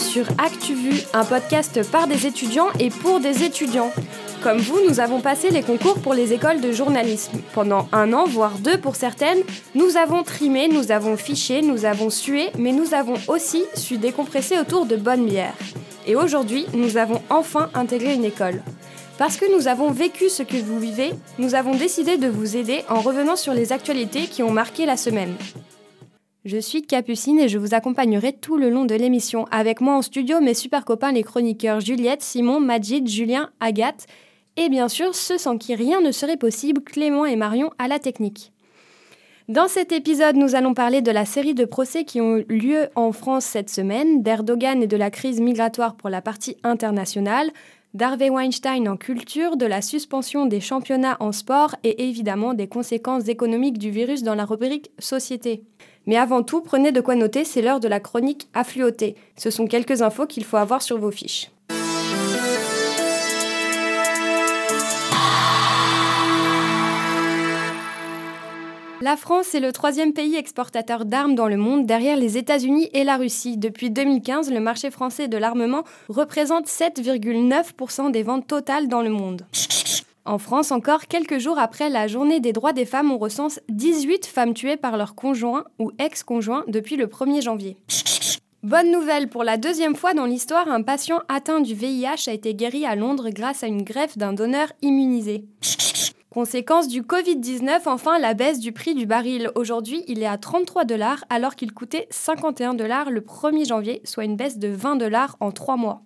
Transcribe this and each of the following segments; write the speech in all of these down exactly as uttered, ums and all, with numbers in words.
sur ActuVu, un podcast par des étudiants et pour des étudiants. Comme vous, nous avons passé les concours pour les écoles de journalisme. Pendant un an, voire deux pour certaines, nous avons trimé, nous avons fiché, nous avons sué, mais nous avons aussi su décompresser autour de bonnes bières. Et aujourd'hui, nous avons enfin intégré une école. Parce que nous avons vécu ce que vous vivez, nous avons décidé de vous aider en revenant sur les actualités qui ont marqué la semaine. Je suis Capucine et je vous accompagnerai tout le long de l'émission. Avec moi en studio, mes super copains les chroniqueurs Juliette, Simon, Majid, Julien, Agathe et bien sûr ceux sans qui rien ne serait possible, Clément et Marion à la technique. Dans cet épisode, nous allons parler de la série de procès qui ont eu lieu en France cette semaine, d'Erdogan et de la crise migratoire pour la partie internationale, d'Harvey Weinstein en culture, de la suspension des championnats en sport et évidemment des conséquences économiques du virus dans la rubrique Société. Mais avant tout, prenez de quoi noter, c'est l'heure de la chronique affluotée. Ce sont quelques infos qu'il faut avoir sur vos fiches. La France est le troisième pays exportateur d'armes dans le monde, derrière les États-Unis et la Russie. Depuis deux mille quinze, le marché français de l'armement représente sept virgule neuf pour cent des ventes totales dans le monde. En France, encore quelques jours après la journée des droits des femmes, on recense dix-huit femmes tuées par leur conjoint ou ex-conjoint depuis le premier janvier. Bonne nouvelle, pour la deuxième fois dans l'histoire, un patient atteint du V I H a été guéri à Londres grâce à une greffe d'un donneur immunisé. Conséquence du covid dix-neuf, enfin la baisse du prix du baril. Aujourd'hui, il est à trente-trois dollars alors qu'il coûtait cinquante et un dollars le premier janvier, soit une baisse de vingt dollars en trois mois.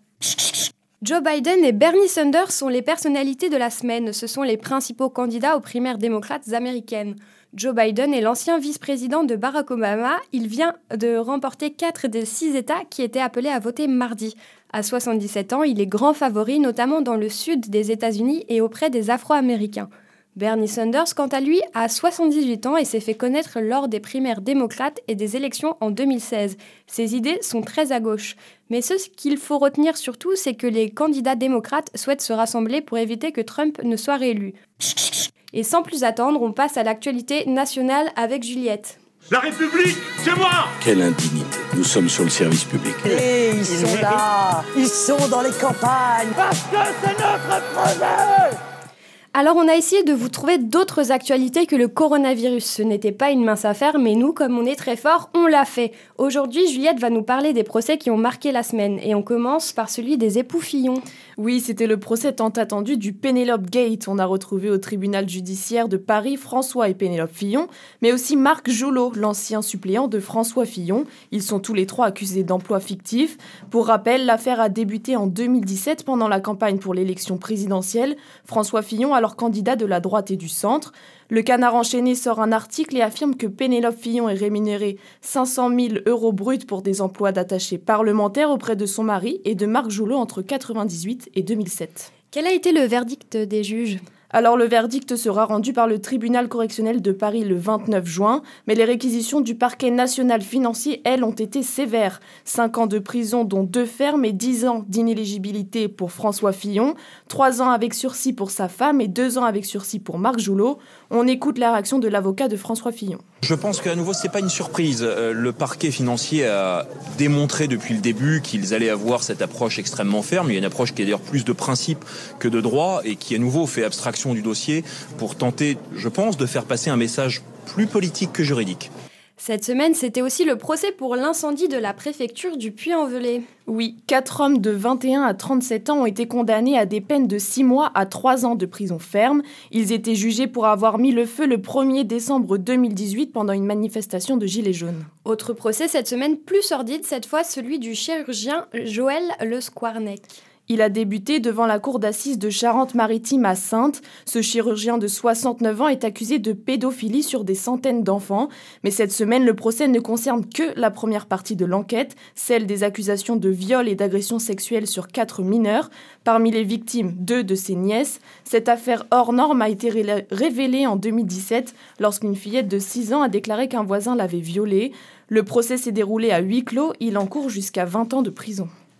Joe Biden et Bernie Sanders sont les personnalités de la semaine. Ce sont les principaux candidats aux primaires démocrates américaines. Joe Biden est l'ancien vice-président de Barack Obama. Il vient de remporter quatre des six États qui étaient appelés à voter mardi. À soixante-dix-sept ans, il est grand favori, notamment dans le sud des États-Unis et auprès des Afro-Américains. Bernie Sanders, quant à lui, a soixante-dix-huit ans et s'est fait connaître lors des primaires démocrates et des élections en deux mille seize. Ses idées sont très à gauche. Mais ce qu'il faut retenir surtout, c'est que les candidats démocrates souhaitent se rassembler pour éviter que Trump ne soit réélu. Et sans plus attendre, on passe à l'actualité nationale avec Juliette. La République, c'est moi! Quelle indignité. Nous sommes sur le service public. Et ils sont là, ils sont dans les campagnes. Parce que c'est notre projet! Alors on a essayé de vous trouver d'autres actualités que le coronavirus. Ce n'était pas une mince affaire, mais nous, comme on est très fort, on l'a fait. Aujourd'hui, Juliette va nous parler des procès qui ont marqué la semaine. Et on commence par celui des époux Fillon. Oui, c'était le procès tant attendu du Penelope Gate. On a retrouvé au tribunal judiciaire de Paris François et Penelope Fillon, mais aussi Marc Joulot, l'ancien suppléant de François Fillon. Ils sont tous les trois accusés d'emploi fictif. Pour rappel, l'affaire a débuté en deux mille dix-sept pendant la campagne pour l'élection présidentielle. François Fillon, alors candidat de la droite et du centre. Le Canard enchaîné sort un article et affirme que Penelope Fillon est rémunérée cinq cent mille euros bruts pour des emplois d'attaché parlementaire auprès de son mari et de Marc Joulot entre quatre-vingt-dix-huit et deux mille sept. Quel a été le verdict des juges ? Alors le verdict sera rendu par le tribunal correctionnel de Paris le vingt-neuf juin, mais les réquisitions du parquet national financier, elles, ont été sévères. Cinq ans de prison, dont deux fermes, et dix ans d'inéligibilité pour François Fillon, trois ans avec sursis pour sa femme et deux ans avec sursis pour Marc Joulot. On écoute la réaction de l'avocat de François Fillon. Je pense qu'à nouveau, c'est pas une surprise. Le parquet financier a démontré depuis le début qu'ils allaient avoir cette approche extrêmement ferme. Il y a une approche qui est d'ailleurs plus de principe que de droit et qui à nouveau fait abstraction du dossier pour tenter, je pense, de faire passer un message plus politique que juridique. Cette semaine, c'était aussi le procès pour l'incendie de la préfecture du Puy-en-Velay. Oui, quatre hommes de vingt et un à trente-sept ans ont été condamnés à des peines de six mois à trois ans de prison ferme. Ils étaient jugés pour avoir mis le feu le premier décembre deux mille dix-huit pendant une manifestation de Gilets jaunes. Autre procès cette semaine plus sordide, cette fois celui du chirurgien Joël Le Squarnec. Il a débuté devant la cour d'assises de Charente-Maritime à Saintes. Ce chirurgien de soixante-neuf ans est accusé de pédophilie sur des centaines d'enfants. Mais cette semaine, le procès ne concerne que la première partie de l'enquête, celle des accusations de viol et d'agression sexuelle sur quatre mineurs. Parmi les victimes, deux de ses nièces. Cette affaire hors norme a été ré- révélée en deux mille dix-sept lorsqu'une fillette de six ans a déclaré qu'un voisin l'avait violée. Le procès s'est déroulé à huis clos. Il encourt jusqu'à vingt ans de prison.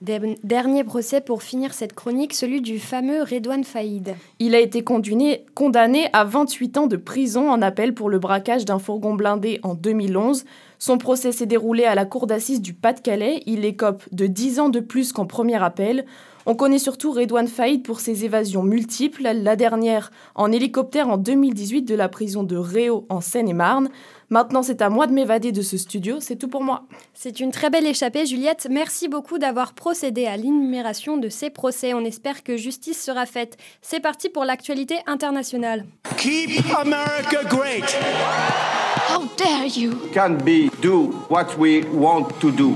Dernier procès pour finir cette chronique, celui du fameux Redouane Faïd. Il a été condamné, condamné à vingt-huit ans de prison en appel pour le braquage d'un fourgon blindé en deux mille onze. Son procès s'est déroulé à la cour d'assises du Pas-de-Calais. Il écope de dix ans de plus qu'en premier appel. On connaît surtout Redouane Faïd pour ses évasions multiples, la dernière en hélicoptère en deux mille dix-huit de la prison de Réau en Seine-et-Marne. Maintenant, c'est à moi de m'évader de ce studio. C'est tout pour moi. C'est une très belle échappée, Juliette. Merci beaucoup d'avoir procédé à l'énumération de ces procès. On espère que justice sera faite. C'est parti pour l'actualité internationale. Keep America great. How dare you? Can be do what we want to do.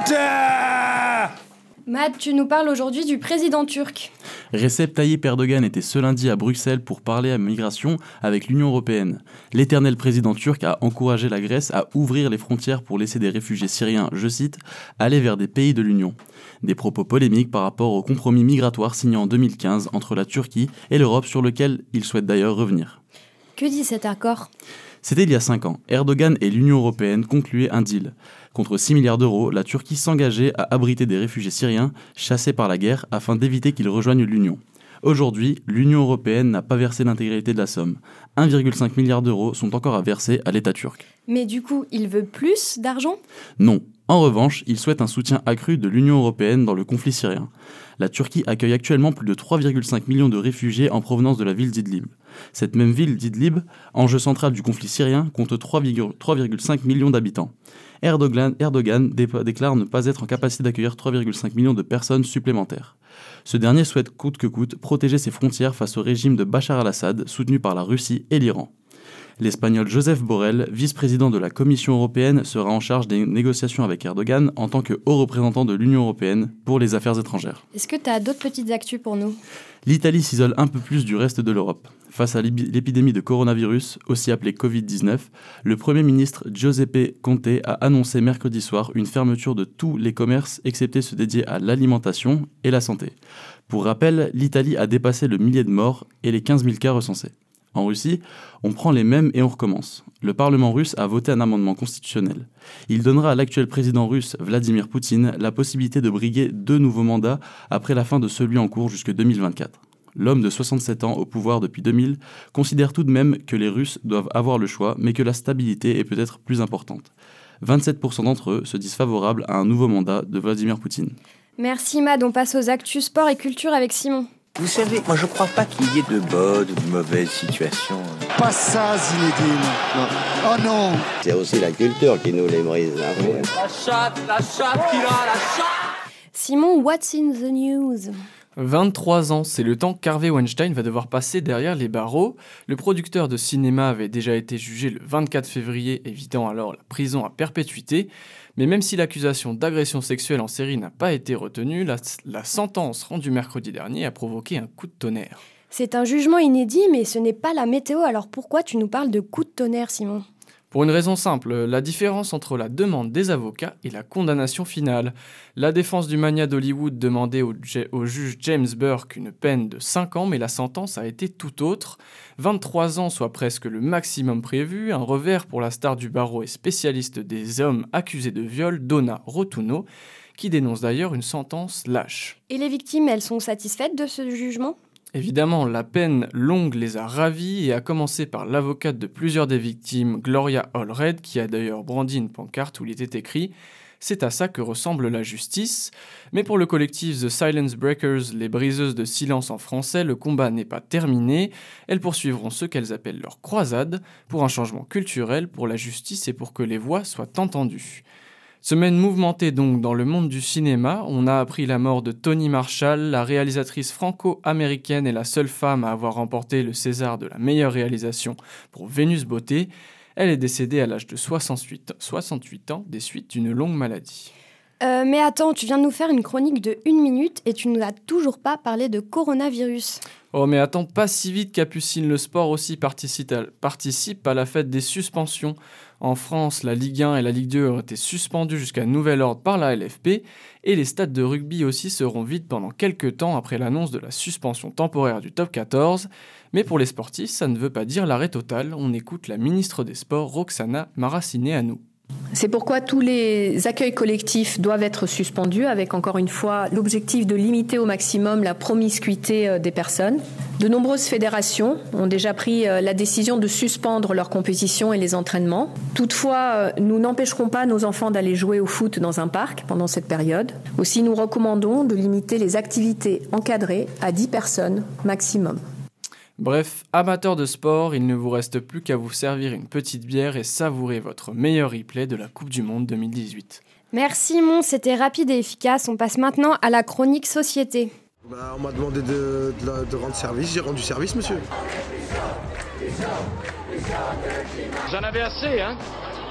Order! Matt, tu nous parles aujourd'hui du président turc. Recep Tayyip Erdogan était ce lundi à Bruxelles pour parler à migration avec l'Union européenne. L'éternel président turc a encouragé la Grèce à ouvrir les frontières pour laisser des réfugiés syriens, je cite, aller vers des pays de l'Union. Des propos polémiques par rapport au compromis migratoire signé en deux mille quinze entre la Turquie et l'Europe sur lequel il souhaite d'ailleurs revenir. Que dit cet accord ? C'était il y a cinq ans. Erdogan et l'Union européenne concluaient un deal. Contre six milliards d'euros, la Turquie s'engageait à abriter des réfugiés syriens chassés par la guerre afin d'éviter qu'ils rejoignent l'Union. Aujourd'hui, l'Union européenne n'a pas versé l'intégralité de la somme. un virgule cinq milliard d'euros sont encore à verser à l'État turc. Mais du coup, il veut plus d'argent ? Non. En revanche, il souhaite un soutien accru de l'Union européenne dans le conflit syrien. La Turquie accueille actuellement plus de trois virgule cinq millions de réfugiés en provenance de la ville d'Idlib. Cette même ville d'Idlib, enjeu central du conflit syrien, compte trois virgule cinq millions d'habitants. Erdogan, Erdogan dé- déclare ne pas être en capacité d'accueillir trois virgule cinq millions de personnes supplémentaires. Ce dernier souhaite coûte que coûte protéger ses frontières face au régime de Bachar al-Assad, soutenu par la Russie et l'Iran. L'Espagnol Josep Borrell, vice-président de la Commission européenne, sera en charge des négociations avec Erdogan en tant que haut représentant de l'Union européenne pour les affaires étrangères. Est-ce que tu as d'autres petites actus pour nous ? L'Italie s'isole un peu plus du reste de l'Europe. Face à l'épidémie de coronavirus, aussi appelée covid dix-neuf, le Premier ministre Giuseppe Conte a annoncé mercredi soir une fermeture de tous les commerces excepté ceux dédiés à l'alimentation et la santé. Pour rappel, l'Italie a dépassé le millier de morts et les quinze mille cas recensés. En Russie, on prend les mêmes et on recommence. Le Parlement russe a voté un amendement constitutionnel. Il donnera à l'actuel président russe, Vladimir Poutine, la possibilité de briguer deux nouveaux mandats après la fin de celui en cours jusque deux mille vingt-quatre. L'homme de soixante-sept ans au pouvoir depuis deux mille considère tout de même que les Russes doivent avoir le choix, mais que la stabilité est peut-être plus importante. vingt-sept pour cent d'entre eux se disent favorables à un nouveau mandat de Vladimir Poutine. Merci Mad, on passe aux actus sport et culture avec Simon. Vous savez, moi je crois pas qu'il y ait de bonnes ou de mauvaises situations. Pas ça, Zinedine. Non. Oh non. C'est aussi la culture qui nous les brise. Hein. La chatte, la chatte qu'il a, la chatte. Simon, what's in the news ? vingt-trois ans, c'est le temps qu'Harvey Weinstein va devoir passer derrière les barreaux. Le producteur de cinéma avait déjà été jugé le vingt-quatre février, évitant alors la prison à perpétuité. Mais même si l'accusation d'agression sexuelle en série n'a pas été retenue, la, la sentence rendue mercredi dernier a provoqué un coup de tonnerre. C'est un jugement inédit, mais ce n'est pas la météo, alors pourquoi tu nous parles de coup de tonnerre, Simon ? Pour une raison simple, la différence entre la demande des avocats et la condamnation finale. La défense du magnat d'Hollywood demandait au, au juge James Burke une peine de cinq ans, mais la sentence a été tout autre. vingt-trois ans, soit presque le maximum prévu, un revers pour la star du barreau et spécialiste des hommes accusés de viol, Donna Rotunno, qui dénonce d'ailleurs une sentence lâche. Et les victimes, elles sont satisfaites de ce jugement ? Évidemment, la peine longue les a ravis, et à commencer par l'avocate de plusieurs des victimes, Gloria Allred, qui a d'ailleurs brandi une pancarte où il était écrit « C'est à ça que ressemble la justice ». Mais pour le collectif The Silence Breakers, les briseuses de silence en français, le combat n'est pas terminé. Elles poursuivront ce qu'elles appellent leur croisade, pour un changement culturel, pour la justice et pour que les voix soient entendues. Semaine mouvementée donc dans le monde du cinéma, on a appris la mort de Toni Marshall, la réalisatrice franco-américaine et la seule femme à avoir remporté le César de la meilleure réalisation pour Vénus Beauté. Elle est décédée à l'âge de soixante-huit ans des suites d'une longue maladie. Euh, mais attends, tu viens de nous faire une chronique de une minute et tu nous as toujours pas parlé de coronavirus. Oh mais attends, pas si vite, Capucine, le sport aussi participe à, participe à la fête des suspensions. En France, la Ligue un et la Ligue deux ont été suspendues jusqu'à nouvel ordre par la L F P, et les stades de rugby aussi seront vides pendant quelques temps après l'annonce de la suspension temporaire du top quatorze. Mais pour les sportifs, ça ne veut pas dire l'arrêt total. On écoute la ministre des Sports, Roxana Maracineanu. C'est pourquoi tous les accueils collectifs doivent être suspendus, avec encore une fois l'objectif de limiter au maximum la promiscuité des personnes. De nombreuses fédérations ont déjà pris la décision de suspendre leur compétition et les entraînements. Toutefois, nous n'empêcherons pas nos enfants d'aller jouer au foot dans un parc pendant cette période. Aussi, nous recommandons de limiter les activités encadrées à dix personnes maximum. Bref, amateurs de sport, il ne vous reste plus qu'à vous servir une petite bière et savourer votre meilleur replay de la Coupe du Monde deux mille dix-huit. Merci Mon, c'était rapide et efficace. On passe maintenant à la chronique société. Bah, on m'a demandé de, de, de rendre service, j'ai rendu service, monsieur. Vous en avez assez, hein?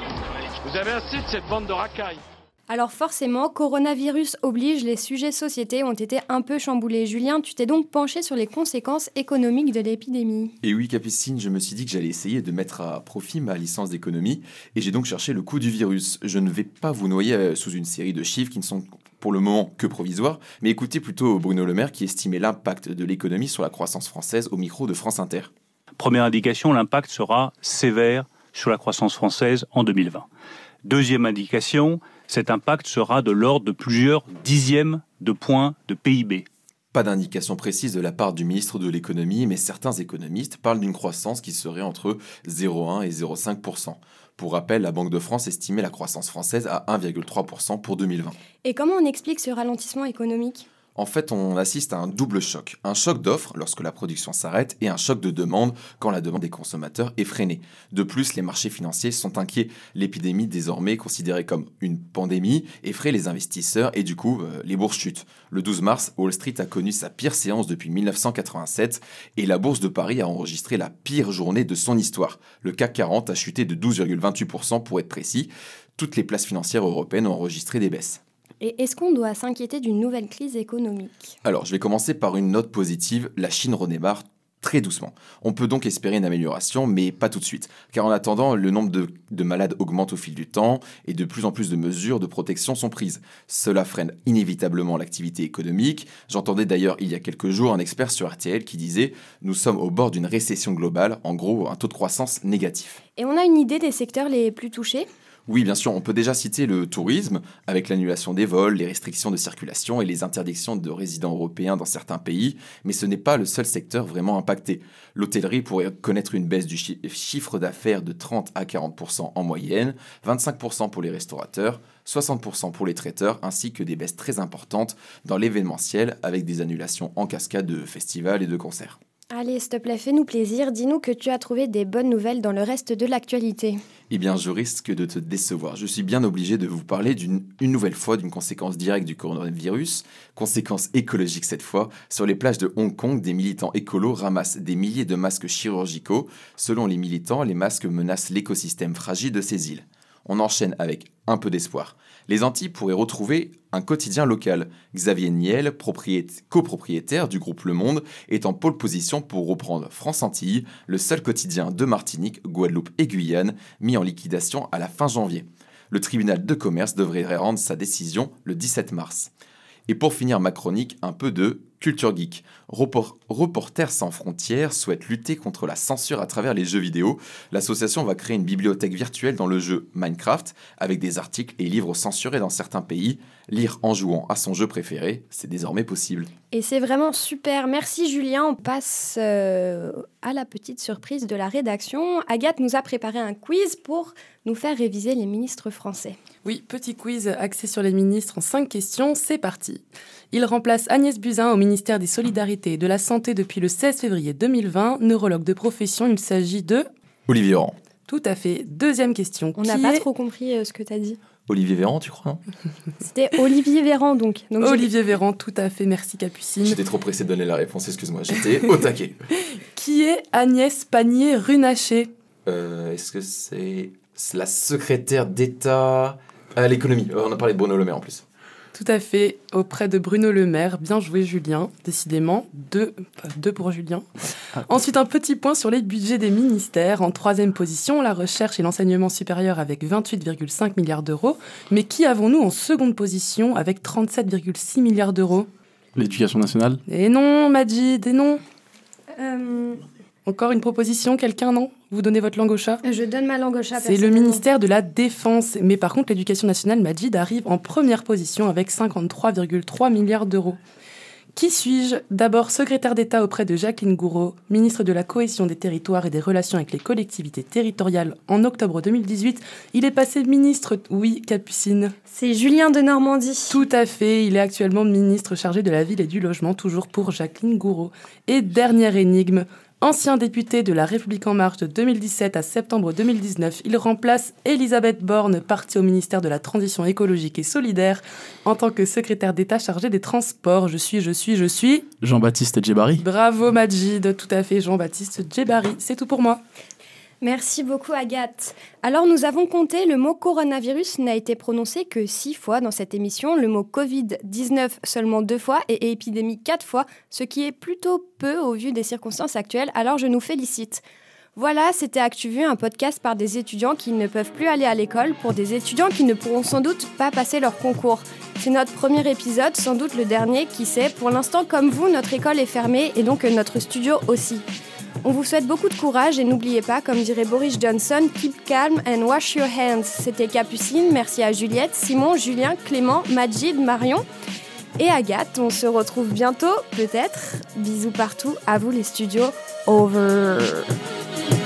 Vous avez assez de cette bande de racailles. Alors forcément, coronavirus oblige, les sujets société ont été un peu chamboulés. Julien, tu t'es donc penché sur les conséquences économiques de l'épidémie. Et oui, Capucine, je me suis dit que j'allais essayer de mettre à profit ma licence d'économie et j'ai donc cherché le coût du virus. Je ne vais pas vous noyer sous une série de chiffres qui ne sont pour le moment que provisoires, mais écoutez plutôt Bruno Le Maire qui estimait l'impact de l'économie sur la croissance française au micro de France Inter. Première indication, l'impact sera sévère sur la croissance française en deux mille vingt. Deuxième indication, cet impact sera de l'ordre de plusieurs dixièmes de points de P I B. Pas d'indication précise de la part du ministre de l'économie, mais certains économistes parlent d'une croissance qui serait entre zéro virgule un et zéro virgule cinq pour cent. Pour rappel, la Banque de France estimait la croissance française à un virgule trois pour cent pour deux mille vingt. Et comment on explique ce ralentissement économique ? En fait, on assiste à un double choc. Un choc d'offres lorsque la production s'arrête et un choc de demande quand la demande des consommateurs est freinée. De plus, les marchés financiers sont inquiets. L'épidémie, désormais considérée comme une pandémie, effraie les investisseurs et du coup, euh, les bourses chutent. Le douze mars, Wall Street a connu sa pire séance depuis mille neuf cent quatre-vingt-sept et la bourse de Paris a enregistré la pire journée de son histoire. Le C A C quarante a chuté de douze virgule vingt-huit pour cent pour être précis. Toutes les places financières européennes ont enregistré des baisses. Et est-ce qu'on doit s'inquiéter d'une nouvelle crise économique ? Alors, je vais commencer par une note positive. La Chine redémarre très doucement. On peut donc espérer une amélioration, mais pas tout de suite. Car en attendant, le nombre de, de malades augmente au fil du temps et de plus en plus de mesures de protection sont prises. Cela freine inévitablement l'activité économique. J'entendais d'ailleurs il y a quelques jours un expert sur R T L qui disait « Nous sommes au bord d'une récession globale, en gros un taux de croissance négatif ». Et on a une idée des secteurs les plus touchés ? Oui, bien sûr, on peut déjà citer le tourisme, avec l'annulation des vols, les restrictions de circulation et les interdictions de résidents européens dans certains pays, mais ce n'est pas le seul secteur vraiment impacté. L'hôtellerie pourrait connaître une baisse du chi- chiffre d'affaires de trente à quarante pour cent en moyenne, vingt-cinq pour cent pour les restaurateurs, soixante pour cent pour les traiteurs, ainsi que des baisses très importantes dans l'événementiel, avec des annulations en cascade de festivals et de concerts. Allez, s'il te plaît, fais-nous plaisir. Dis-nous que tu as trouvé des bonnes nouvelles dans le reste de l'actualité. Eh bien, je risque de te décevoir. Je suis bien obligé de vous parler d'une une nouvelle fois d'une conséquence directe du coronavirus, conséquence écologique cette fois. Sur les plages de Hong Kong, des militants écolos ramassent des milliers de masques chirurgicaux. Selon les militants, les masques menacent l'écosystème fragile de ces îles. On enchaîne avec un peu d'espoir. Les Antilles pourraient retrouver un quotidien local. Xavier Niel, propriété, copropriétaire du groupe Le Monde, est en pole position pour reprendre France Antilles, le seul quotidien de Martinique, Guadeloupe et Guyane, mis en liquidation à la fin janvier. Le tribunal de commerce devrait rendre sa décision le dix-sept mars. Et pour finir ma chronique, un peu de culture geek. Repor- Reporters sans frontières souhaite lutter contre la censure à travers les jeux vidéo. L'association va créer une bibliothèque virtuelle dans le jeu Minecraft, avec des articles et livres censurés dans certains pays. Lire en jouant à son jeu préféré, c'est désormais possible. Et c'est vraiment super. Merci Julien. On passe euh, à la petite surprise de la rédaction. Agathe nous a préparé un quiz pour nous faire réviser les ministres français. Oui, petit quiz axé sur les ministres en cinq questions. C'est parti. Il remplace Agnès Buzyn au ministère des Solidarités et de la Santé depuis le seize février deux mille vingt. Neurologue de profession, il s'agit de... Olivier Véran. Tout à fait. Deuxième question. On n'a pas est... trop compris euh, ce que tu as dit. Olivier Véran, tu crois, non? C'était Olivier Véran, donc. donc Olivier Véran, tout à fait. Merci, Capucine. J'étais trop pressé de donner la réponse, excuse-moi. J'étais au taquet. Qui est Agnès Pannier-Runacher? euh, Est-ce que c'est la secrétaire d'État à l'économie? On a parlé de Bruno Le Maire, en plus. Tout à fait, auprès de Bruno Le Maire. Bien joué, Julien. Décidément, deux, deux pour Julien. Ensuite, un petit point sur les budgets des ministères. En troisième position, la recherche et l'enseignement supérieur avec vingt-huit virgule cinq milliards d'euros. Mais qui avons-nous en seconde position avec trente-sept virgule six milliards d'euros? L'éducation nationale? Et non, Majid, et non. Euh... Encore une proposition, quelqu'un, non ? Vous donnez votre langue au chat ? Je donne ma langue au chat. C'est le ministère de la Défense. Mais par contre, l'éducation nationale, Majid, arrive en première position avec cinquante-trois virgule trois milliards d'euros. Qui suis-je ? D'abord secrétaire d'État auprès de Jacqueline Gouraud, ministre de la Cohésion des territoires et des relations avec les collectivités territoriales en octobre deux mille dix-huit. Il est passé ministre, oui, Capucine. C'est Julien de Normandie. Tout à fait, il est actuellement ministre chargé de la ville et du logement, toujours pour Jacqueline Gouraud. Et dernière énigme, ancien député de La République En Marche de deux mille dix-sept à septembre deux mille dix-neuf, il remplace Elisabeth Borne, partie au ministère de la Transition écologique et solidaire, en tant que secrétaire d'État chargé des transports. Je suis, je suis, je suis... Jean-Baptiste Djebari. Bravo Majid, tout à fait, Jean-Baptiste Djebari. C'est tout pour moi. Merci beaucoup Agathe. Alors nous avons compté, le mot coronavirus n'a été prononcé que six fois dans cette émission, le mot covid dix-neuf seulement deux fois et épidémie quatre fois, ce qui est plutôt peu au vu des circonstances actuelles, alors je nous félicite. Voilà, c'était ActuVu, un podcast par des étudiants qui ne peuvent plus aller à l'école, pour des étudiants qui ne pourront sans doute pas passer leur concours. C'est notre premier épisode, sans doute le dernier, qui sait. Pour l'instant, comme vous, notre école est fermée et donc notre studio aussi. On vous souhaite beaucoup de courage et n'oubliez pas, comme dirait Boris Johnson, keep calm and wash your hands. C'était Capucine, merci à Juliette, Simon, Julien, Clément, Majid, Marion et Agathe. On se retrouve bientôt, peut-être. Bisous partout, à vous les studios. Over.